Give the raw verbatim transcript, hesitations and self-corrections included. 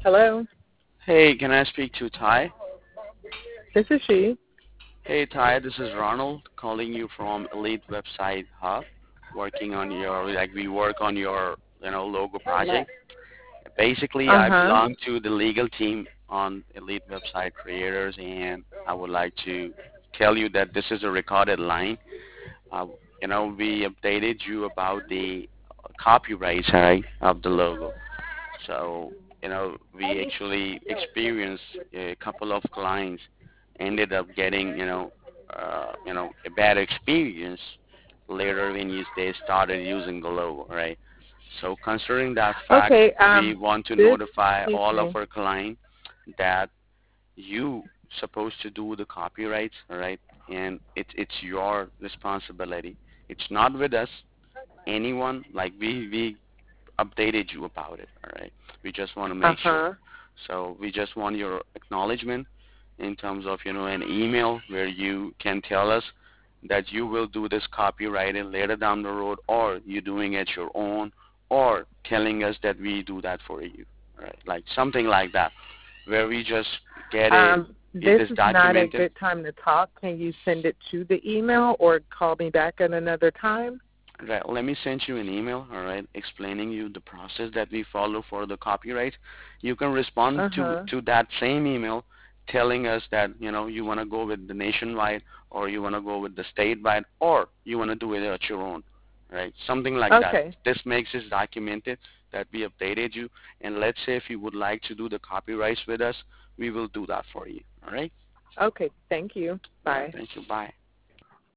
Hello, Hey, can I speak to Ty? this is she. Hey Ty, this is Ronald calling you from Elite Website Hub, working on your, like we work on your, you know, logo project. Basically, Uh I huh. belong to the legal team on Elite Website Creators, and I would like to tell you that this is a recorded line. Uh, you know, we updated you about the copyrights, right, of the logo. So, you know, we actually experienced a couple of clients ended up getting, you know, uh, you know, a bad experience later when you, they started using the logo, right? So considering that fact, Okay. we Um, want to this. notify Excuse all of me. our clients that you supposed to do the copyrights, all right? And it's it's your responsibility. It's not with us. Anyone like we we updated you about it. All right. We just want to Uh make sure. huh. So we just want your acknowledgement in terms of you know an email where you can tell us that you will do this copywriting later down the road, or you're doing it your own, or telling us that we do that for you. All right. Like something like that, where we just get it. Um, It this is is not a documented. good time to talk. Can you send it to the email or call me back at another time? Right. Let me send you an email, all right, explaining you the process that we follow for the copyright. You can respond Uh to huh. to that same email telling us that, you know, you want to go with the nationwide or you want to go with the statewide or you want to do it at your own, right? Something like that. Okay. This makes it documented that we updated you, and let's say if you would like to do the copyrights with us, we will do that for you, all right? Okay. Thank you. All right. Bye. Thank you. Bye.